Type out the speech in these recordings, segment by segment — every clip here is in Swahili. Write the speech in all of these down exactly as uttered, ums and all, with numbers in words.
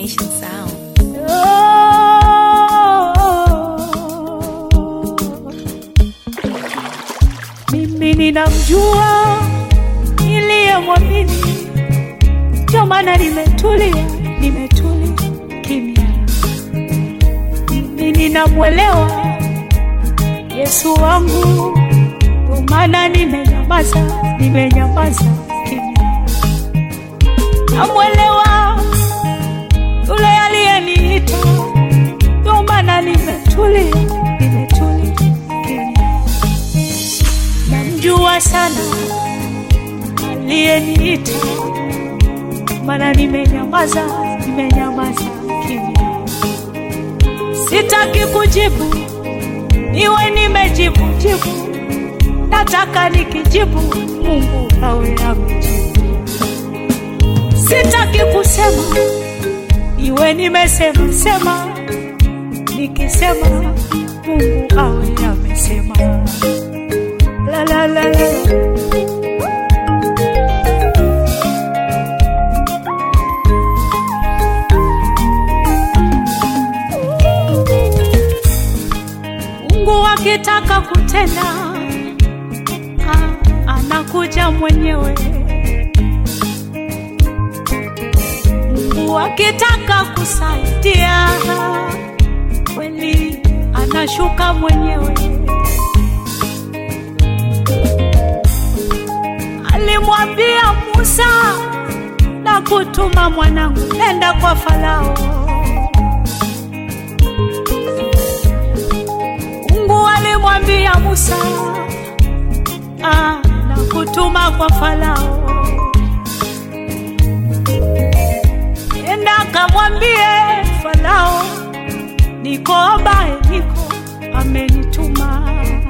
Nation Sound. Mimi ninamjua niliyemwamini, ndio maana nimetulia, nimetulia kimya. Mimi ninamwelewa Yesu wangu, ndio maana nimenyamaza, nimenyamaza kimya. Namwelewa yule aliyeniita, ndio maana nimetulia, nimetulia kimya. Namjua sana aliyeniita, maana nimenyamaza, nimenyamaza kimya. Sitaki kujibu, niwe nimejibu jibu, nataka nikijibu Mungu awe amejibu. Sitaki kusema, iwe nimesema sema, nikisema Mungu awe amesema. La la la la. Mungu akitaka kutenda, ha, anakuja mwenyewe. Mungu akitaka kusaidia, kweli anashuka mwenyewe. Alimwambia Musa, na kutuma mwanangu, nenda kwa Farao. Mungu alimwambia Musa, ah, na kutuma kwa Farao. Nenda kamwambie Farao, niko ambaye niko amenituma.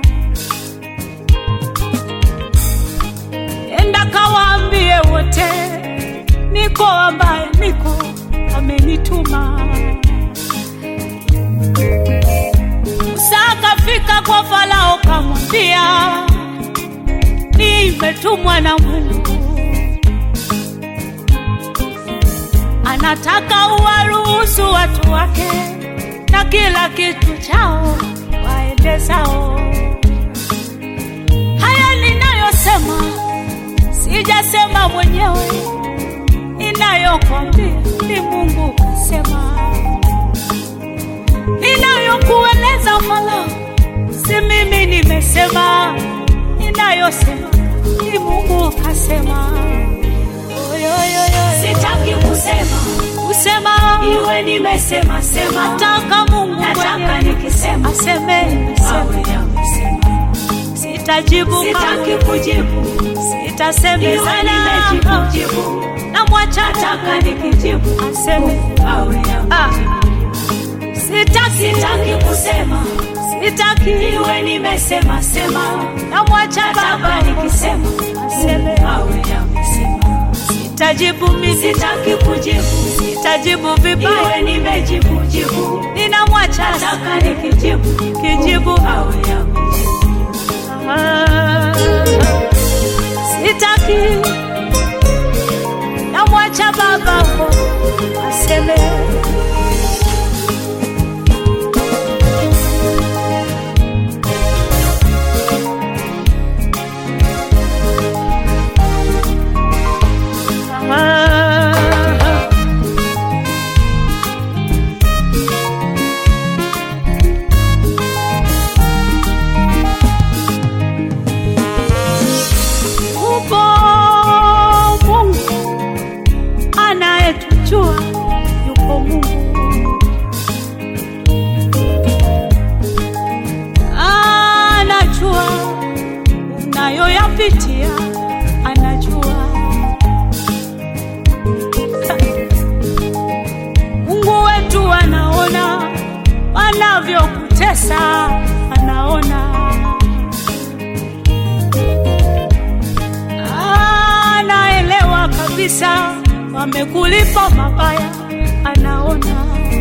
Nenda kawaambie wote, niko ambaye niko amenituma. Musa akafika kwa Farao kamwambia, nimetumwa na Mungu, anataka uwaruhusu watu wake na kila kitu chao waende zao. Haya ninayosema sijasema mwenyewe, ninayokuambia ni Mungu kasema. Ninayokueleza Farao si mimi nimesema, ninayosema ni Mungu kasema. Sitaki kusema, kusema iwe nimesema sema, nataka Mungu nataka nikisema aseme, awe amesema. Sitajibu, sitaki kujibu, sitasemezana, nimejibu jibu, na mwacha nataka nikijibu aseme awe amesema. Sitaki, sitaki kusema, sitaki iwe nimesema sema, na mwacha nataka nikisema aseme awe amesema. Sitajibu mimi, sitaki kujibu, sitajibu vibaya, iwe nimejibu jibu, ninamwacha nataka nikijibu kijibu awe amejibu. Ah, sitaki, namwacha Baba aseme. Yuko Mungu anajua unayoyapitia, anajua. Mungu wetu anaona wanavyokutesa, anaona. Anaelewa kabisa wamekulipa mabaya, anaona.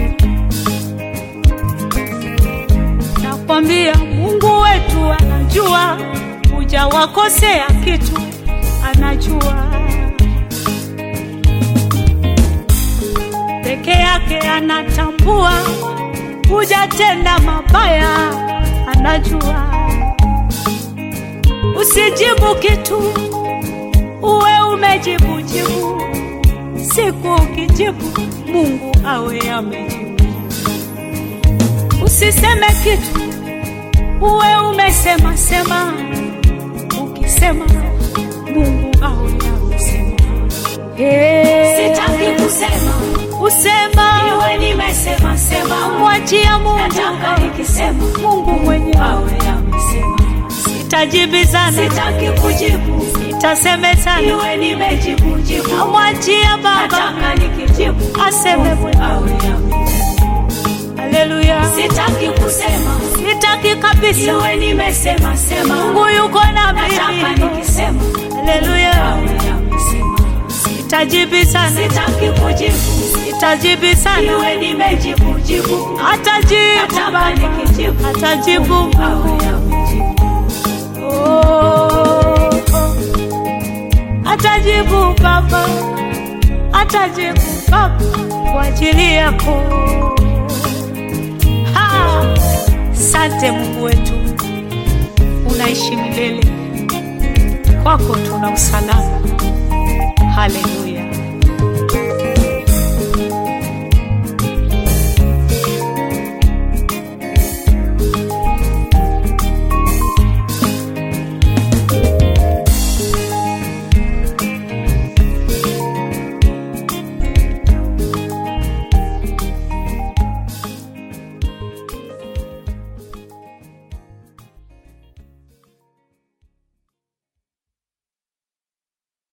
Nakwambia Mungu wetu anajua hujawakosea kitu, anajua. Peke yake yake anatambua, hujatenda mabaya, anajua. Usijibu kitu uwe umejibu jibu, siku ukijibu Mungu awe amejibu. Usiseme kitu uwe umesema sema, ukisema Mungu awe amesema. Hey. Sitaki kusema, usema iwe nimesema sema, mwachia Mungu. Nataka nikisema Mungu mwenyewe awe amesema. Sitajibizana, sitaki kujibu, sitasemezana, iwe nimejibu jibu, mwachia Baba. Nataka nikijibu aseme mwenyewe awe amesema. Haleluya. Sitaki kusema, sitaki kabisa, iwe nimesema sema, Mungu yuko na mimi. Nataka nikisema haleluya, awe amesema. Sitajibizana, sitaki kujibu, sitajibizana, iwe nimejibu jibu, atajibu Nataka nikijibu atajibu awe amejibu. Oh, oh. Atajibu Baba, atajibu Baba kwa ajili yako. Ha! Sante Mungu wetu, unaishi milele, kwako tuna usalama.